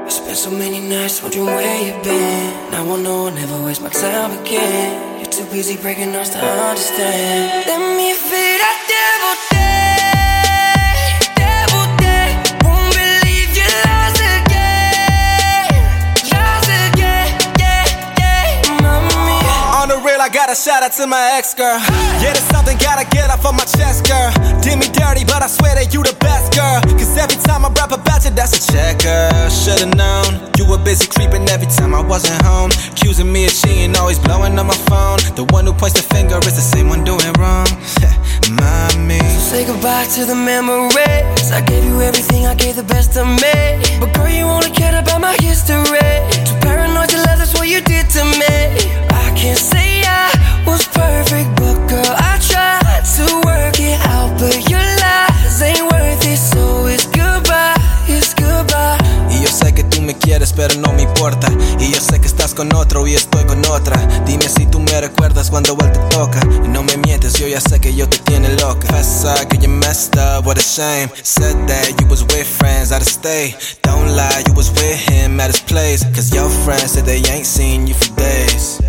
Spent so many nights wondering where you've been. Now I know I'll never waste my time again. You're too busy breaking us to understand. Let me feel that devil day, devil day. Won't believe you lost again, yeah, yeah, mommy. On the real, I got a shout out to my ex-girl. Yeah, there's something gotta get off of my chest, girl. Did me dirty, but I swear that you the best, girl. Cause every time I rap about you, that's a check, girl. Should've known you were busy creeping every time I wasn't home, accusing me of cheating, always blowing on my phone. The one who points the finger is the same one doing wrong. Mommy, so say goodbye to the memories. I gave you everything, I gave the best of me. But girl, you only cared about my history. Too paranoid to love, that's what you did to me. I can't say I was perfect, but girl, I tried to work it out. But your lies ain't worth it, so it's goodbye, it's goodbye. y yo sé que tú me quieres, pero no me importa. Y yo sé que estás con otro y estoy con otra. Dime si tú me recuerdas cuando él te toca. Y no me mientes, yo ya sé que yo te tiene loca. Confess que you messed up, what a shame. Said that you was with friends out of state. Don't lie, you was with him at his place. Cause your friends said they ain't seen you for days.